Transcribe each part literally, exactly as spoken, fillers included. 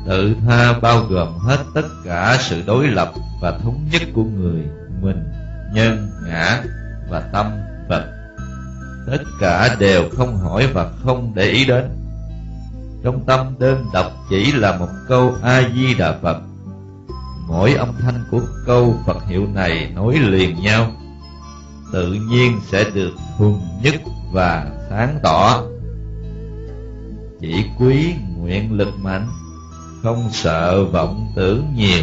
Tự tha bao gồm hết tất cả sự đối lập và thống nhất của người, mình, nhân, ngã và tâm, Phật. Tất cả đều không hỏi và không để ý đến. Trong tâm đơn độc chỉ là một câu A-di-đà Phật. Mỗi âm thanh của câu Phật hiệu này nối liền nhau, tự nhiên sẽ được thuần nhất và sáng tỏ. Chỉ quý nguyện lực mạnh, không sợ vọng tưởng nhiều.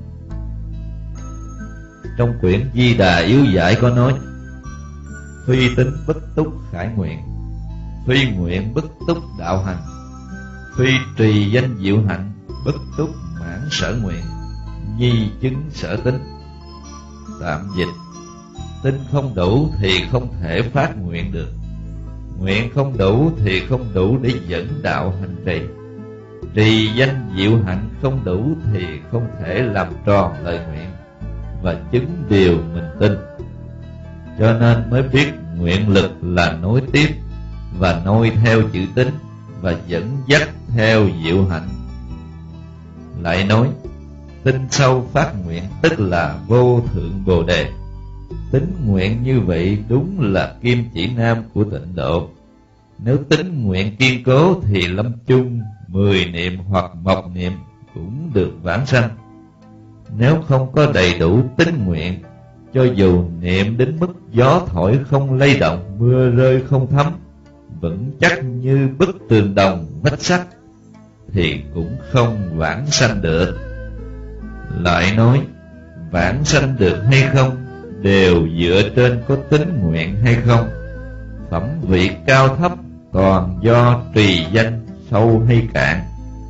Trong quyển Di Đà Yếu Giải có nói: phi tính bất túc khải nguyện, phi nguyện bất túc đạo hành, phi trì danh diệu hạnh, bất túc mãn sở nguyện, nhi chứng sở tính. Tạm dịch: tin không đủ thì không thể phát nguyện được, nguyện không đủ thì không đủ để dẫn đạo hành trì, trì danh diệu hạnh không đủ thì không thể làm tròn lời nguyện và chứng điều mình tin. Cho nên mới biết nguyện lực là nối tiếp và nôi theo chữ tín và dẫn dắt theo diệu hạnh. Lại nói: tin sâu phát nguyện tức là vô thượng bồ đề. Tính nguyện như vậy đúng là kim chỉ nam của tịnh độ. Nếu tính nguyện kiên cố thì lâm chung mười niệm hoặc một niệm cũng được vãng sanh. Nếu không có đầy đủ tính nguyện, cho dù niệm đến mức gió thổi không lay động, mưa rơi không thấm, vững chắc như bức tường đồng vách sắt, thì cũng không vãng sanh được. Lại nói: vãng sanh được hay không đều dựa trên có tính nguyện hay không. Phẩm vị cao thấp toàn do trì danh sâu hay cạn.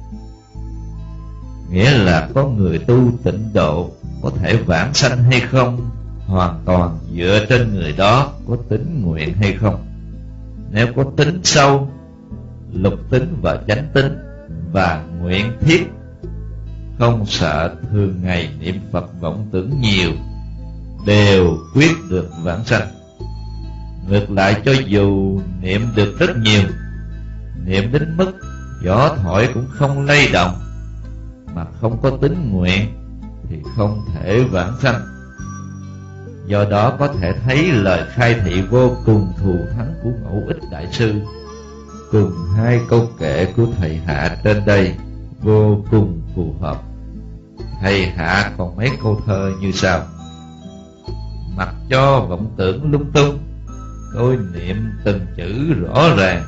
Nghĩa là có người tu tịnh độ có thể vãng sanh hay không hoàn toàn dựa trên người đó có tính nguyện hay không. Nếu có tính sâu, lục tính và chánh tính và nguyện thiết, không sợ thường ngày niệm Phật vọng tưởng nhiều, đều quyết được vãng sanh. Ngược lại, cho dù niệm được rất nhiều, niệm đến mức gió thổi cũng không lay động, mà không có tính nguyện thì không thể vãng sanh. Do đó có thể thấy lời khai thị vô cùng thù thắng của Ngẫu Ích Đại Sư cùng hai câu kệ của thầy Hạ trên đây vô cùng phù hợp. Thầy Hạ còn mấy câu thơ như sau: mặc cho vọng tưởng lung tung, tôi niệm từng chữ rõ ràng.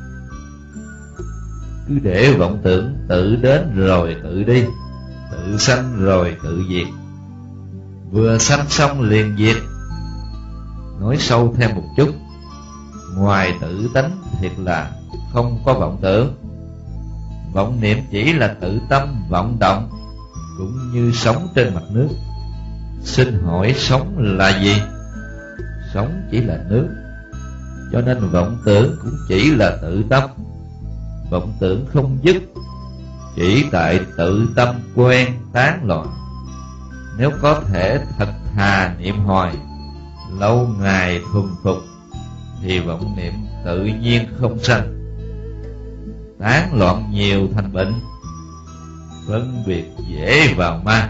Cứ để vọng tưởng tự đến rồi tự đi, tự sanh rồi tự diệt, vừa sanh xong liền diệt. Nói sâu thêm một chút, ngoài tự tánh thiệt là không có vọng tưởng. Vọng niệm chỉ là tự tâm vọng động, cũng như sóng trên mặt nước. Xin hỏi sống là gì? Sống chỉ là nước, cho nên vọng tưởng cũng chỉ là tự tâm. Vọng tưởng không dứt, chỉ tại tự tâm quen tán loạn. Nếu có thể thật thà niệm hoài, lâu ngày thuần phục, thì vọng niệm tự nhiên không sanh. Tán loạn nhiều thành bệnh, phân biệt dễ vào ma.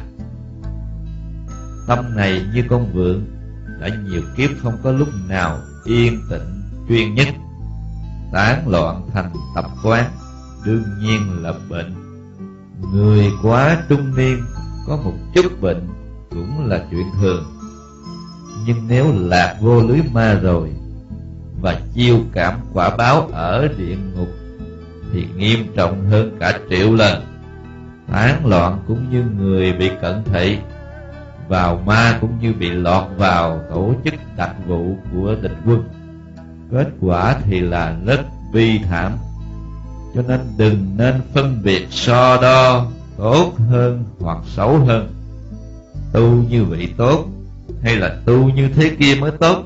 Tâm này như con vượn, đã nhiều kiếp không có lúc nào yên tĩnh chuyên nhất. Tán loạn thành tập quán, đương nhiên là bệnh. Người quá trung niên có một chút bệnh cũng là chuyện thường. Nhưng nếu lạc vô lưới ma rồi và chiêu cảm quả báo ở địa ngục thì nghiêm trọng hơn cả triệu lần. Tán loạn cũng như người bị cận thị, vào ma cũng như bị lọt vào tổ chức đặc vụ của địch quân. Kết quả thì là rất bi thảm. Cho nên đừng nên phân biệt so đo tốt hơn hoặc xấu hơn. Tu như vậy tốt hay là tu như thế kia mới tốt?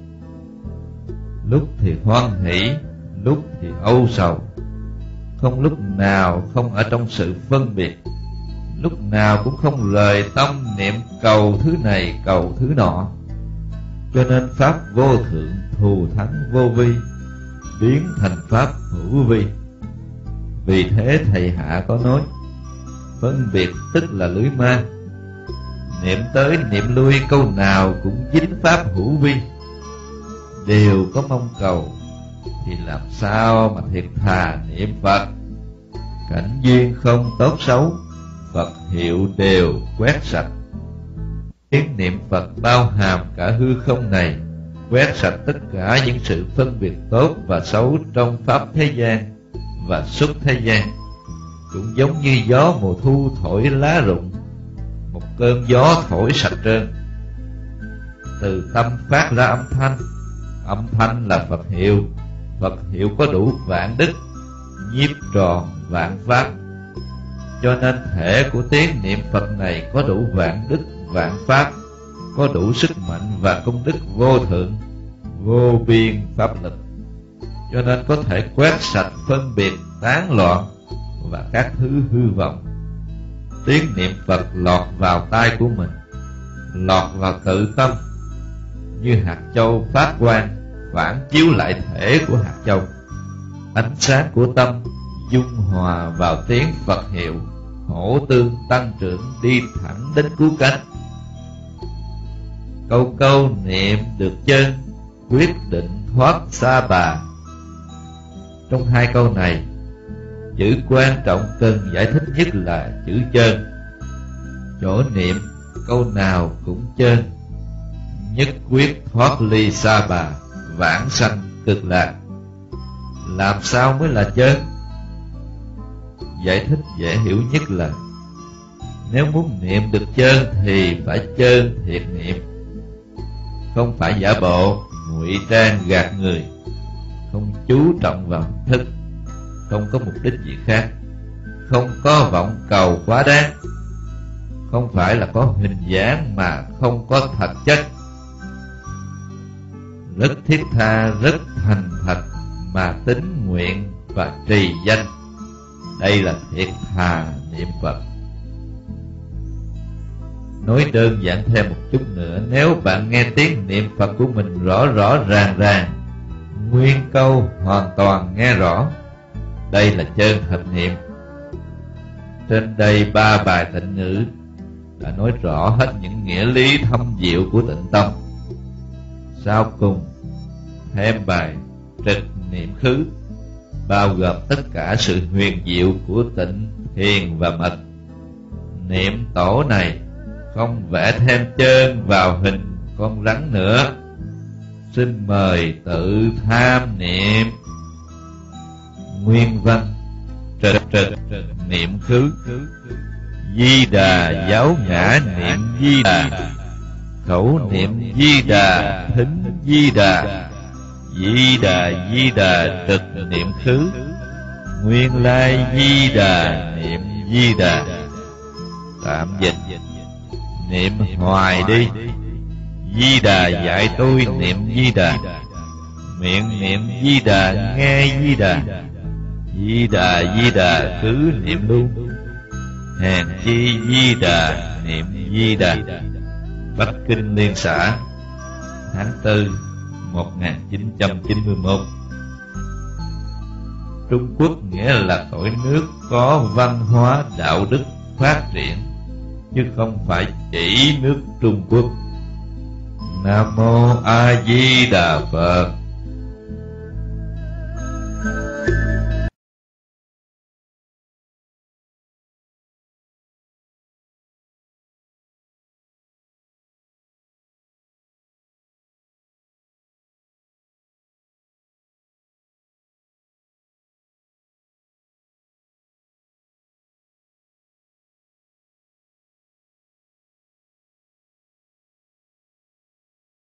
Lúc thì hoan hỷ, lúc thì âu sầu, không lúc nào không ở trong sự phân biệt, lúc nào cũng không rời tâm niệm cầu thứ này cầu thứ nọ. Cho nên pháp vô thượng thù thắng vô vi, biến thành pháp hữu vi. Vì thế thầy Hạ có nói: phân biệt tức là lưới ma. Niệm tới niệm lui câu nào cũng dính pháp hữu vi, đều có mong cầu, thì làm sao mà thiệt thà niệm Phật. Cảnh duyên không tốt xấu, Phật hiệu đều quét sạch. Tiếng niệm Phật bao hàm cả hư không này, quét sạch tất cả những sự phân biệt tốt và xấu trong pháp thế gian và xuất thế gian. Cũng giống như gió mùa thu thổi lá rụng, một cơn gió thổi sạch trơn. Từ tâm phát ra âm thanh, âm thanh là Phật hiệu. Phật hiệu có đủ vạn đức, nhiếp tròn vạn pháp. Cho nên thể của tiếng niệm Phật này có đủ vạn đức vạn pháp, có đủ sức mạnh và công đức vô thượng, vô biên pháp lực. Cho nên có thể quét sạch phân biệt tán loạn và các thứ hư vọng. Tiếng niệm Phật lọt vào tai của mình, lọt vào tự tâm, như hạt châu phát quang phản chiếu lại thể của hạt châu. Ánh sáng của tâm dung hòa vào tiếng Phật hiệu, hỗ tương tăng trưởng đi thẳng đến cứu cánh. Câu câu niệm được chân, quyết định thoát xa bà. Trong hai câu này, chữ quan trọng cần giải thích nhất là chữ chân. Chỗ niệm câu nào cũng chân, nhất quyết thoát ly xa bà, vãng sanh cực lạc. Làm sao mới là chân? Giải thích dễ hiểu nhất là, nếu muốn niệm được chân thì phải chân thiệt niệm, không phải giả bộ, ngụy trang gạt người, không chú trọng vào hình thức, không có mục đích gì khác, không có vọng cầu quá đáng, không phải là có hình dáng mà không có thật chất. Rất thiết tha, rất thành thật mà tín nguyện và trì danh. Đây là thiệt thà niệm Phật. Nói đơn giản thêm một chút nữa, nếu bạn nghe tiếng niệm Phật của mình rõ rõ ràng ràng, nguyên câu hoàn toàn nghe rõ, đây là chân thật niệm. Trên đây ba bài tịnh ngữ đã nói rõ hết những nghĩa lý thâm diệu của tịnh tâm. Sau cùng thêm bài trực niệm khứ, bao gồm tất cả sự huyền diệu của tịnh, thiền và mật. Niệm tổ này không vẽ thêm chân vào hình con rắn nữa. Xin mời tự tham niệm. Nguyên văn trực trực niệm khứ. Di Đà giáo ngã niệm Di Đà, khẩu niệm Di Đà, thính Di Đà. Di Đà Di Đà trực niệm khứ, nguyên lai Di Đà niệm Di Đà. Tạm dịch: niệm hoài đi, Di Đà dạy tôi niệm Di Đà. Miệng niệm Di Đà, nghe Di Đà, Di Đà Di Đà cứ niệm luôn. Hèn chi Di Đà niệm Di Đà. Bắc Kinh Liên xã, tháng tư một nghìn chín trăm chín mươi mốt. Trung Quốc nghĩa là cõi nước có văn hóa đạo đức phát triển, chứ không phải chỉ nước Trung Quốc. Nam mô A Di Đà Phật.